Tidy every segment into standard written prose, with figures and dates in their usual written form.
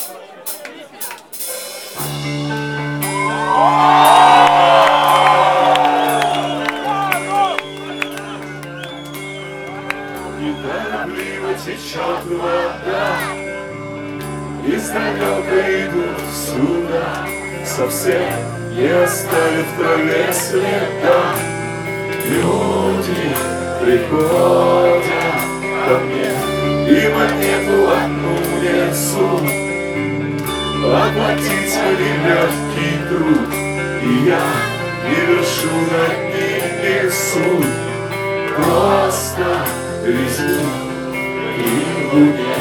Неторопливо течет вода, издалека идут сюда, совсем не оставив в траве следа. Люди приходят ко мне и монету одну несут, оплатить мой легкий труд, и я не вершу над ними суд. Просто везу и в луне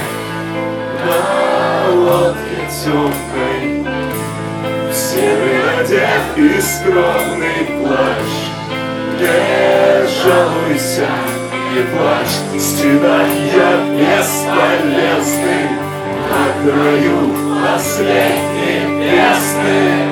на лодке темной, в серый одет и скромный плащ. Не жалуйся, не плачь, стена я бесполезный на краю последней песни.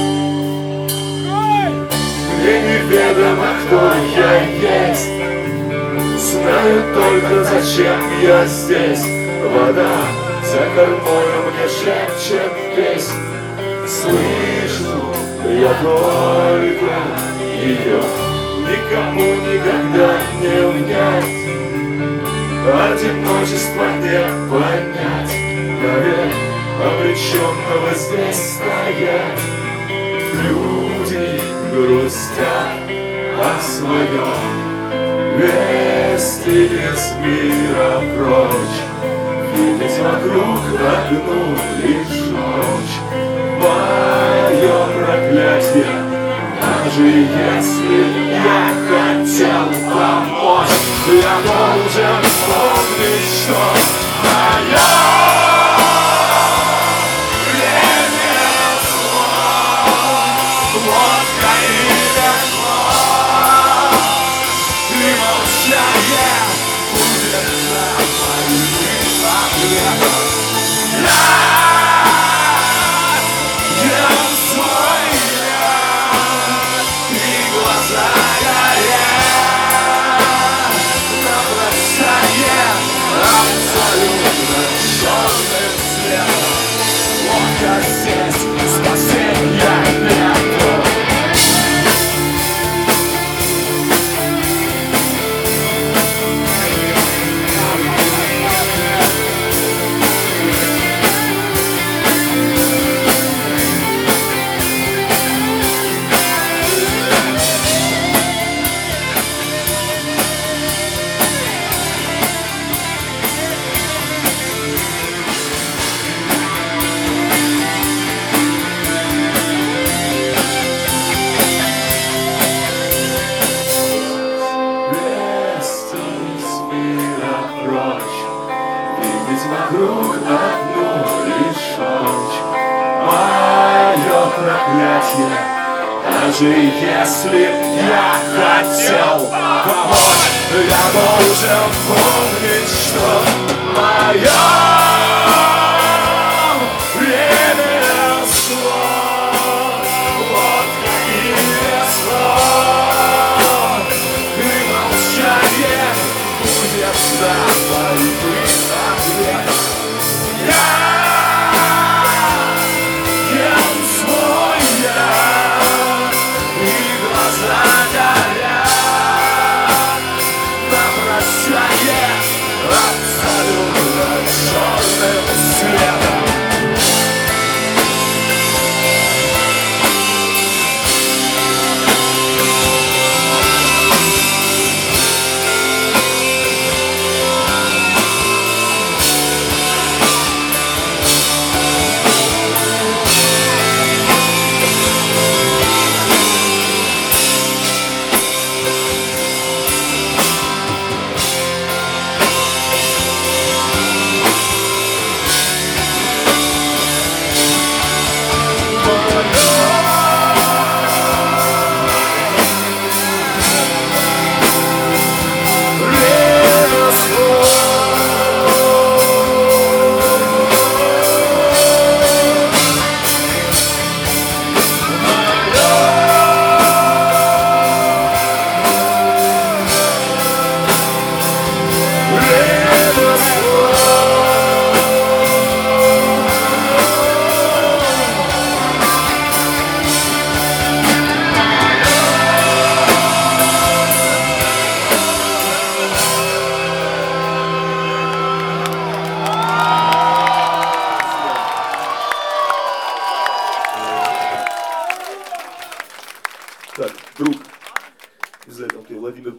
Мне неведомо, кто я есть, знаю только, зачем я здесь. Вода за кормою мне шепчет песнь, слышу я только ее, никому никогда не унять. Одиночество не понять, навек обреченного здесь стоять. Люди грустят о своем, вести из мира прочь, видеть вокруг одну лишь ночь. Мое проклятие, даже если я хотел помочь, я должен помнить, что мое лодка и весло, и молчание будет на моих ответах. Я свой и глаза горят на прощание абсолютно черным цветом. Лодка здесь, спасенья нет. Вокруг одну лишь ночь. Мое проклятие, даже если я хотел помочь, я должен помнить, что мое ремесло, лодка и весло, и молчание будет на моих ответах. Абсолютно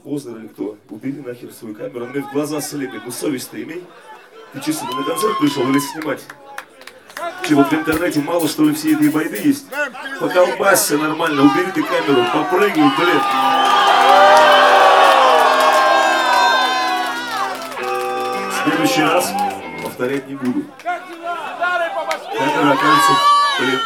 Познер или кто. Убери нахер свою камеру, он мне в глаза слепит. Ну совесть-то имей. Ты чисто на концерт пришел или снимать? Че, вот в интернете мало что ли все эти байды есть? Поколбасься нормально, убери ты камеру, попрыгай, блин. В следующий раз повторять не буду. Камера окажется, блин.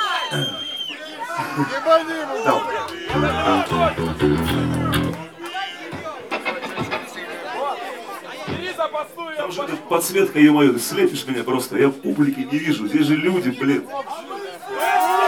Там же эта подсветка, ё-моё, ты слепишь меня просто, я в публике не вижу, здесь же люди, блин.